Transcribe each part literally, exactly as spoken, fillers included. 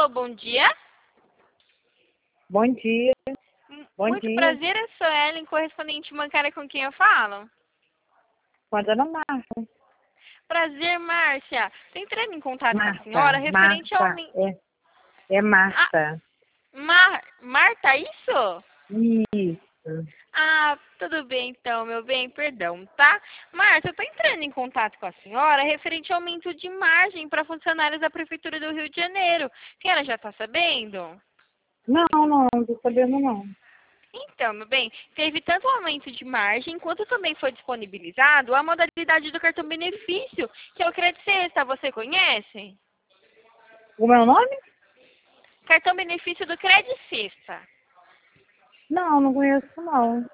Alô, bom dia. Bom dia. Bom Muito dia. prazer, eu sou Ellen, correspondente bancária com quem eu falo. Com a dona Marta. Prazer, Márcia. Tô entrando em contato com a Marta, senhora referente ao... Marta. É, é Ah, Marta. Mar... Marta, isso? Isso. Ah, tudo bem então, meu bem, perdão, tá? Márcia, eu tô entrando em contato com a senhora referente ao aumento de margem para funcionários da Prefeitura do Rio de Janeiro. A senhora já tá sabendo? Não, não, não tô sabendo não. Então, meu bem, teve tanto o aumento de margem, quanto também foi disponibilizado a modalidade do cartão benefício, que é o Crédito Sexta. Você conhece? O meu nome? Cartão benefício do Crédito Sexta. Não, não conheço não.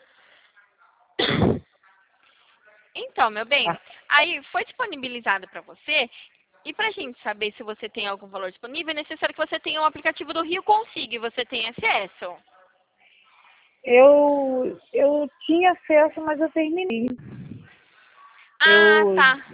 Então, meu bem, Ah, aí foi disponibilizado para você, e para a gente saber se você tem algum valor disponível, é necessário que você tenha um aplicativo do Rio Consiga e você tem acesso. Eu, eu tinha acesso, mas eu terminei. Ah, Eu, tá.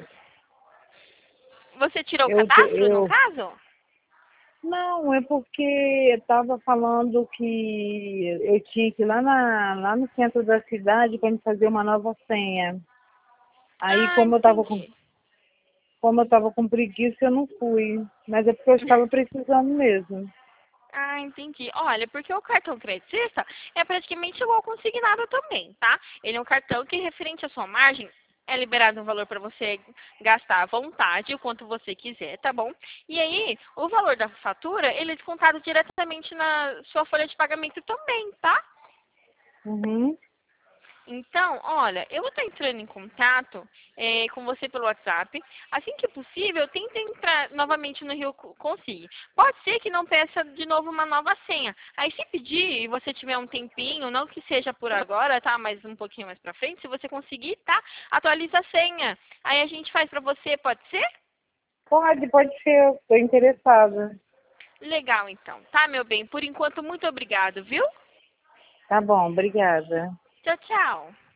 Você tirou o eu, te- cadastro, no eu, caso? não, é porque estava falando que eu tinha que ir lá, na, lá no centro da cidade para me fazer uma nova senha. Aí, Ah, como eu estava com entendi. Como eu estava com preguiça, eu não fui. Mas é porque eu estava precisando mesmo. Ah, entendi. Olha, porque o cartão crédito sexta é praticamente igual ao consignado também, tá? Ele é um cartão que, referente à sua margem, é liberado um valor para você gastar à vontade, o quanto você quiser, tá bom? E aí, o valor da fatura, ele é descontado diretamente na sua folha de pagamento também, tá? Uhum. Então, olha, eu vou estar entrando em contato eh, com você pelo WhatsApp. Assim que possível, tente entrar novamente no Rio Co- Consigo. Pode ser que não peça de novo uma nova senha. Aí, se pedir e você tiver um tempinho, não que seja por agora, tá? Mas um pouquinho mais pra frente, se você conseguir, tá? Atualiza a senha. Aí a gente faz pra você, pode ser? Pode, pode ser. Estou interessada. Legal, então. Tá, meu bem? Por enquanto, muito obrigado, viu? Tá bom, obrigada. Tchau, tchau.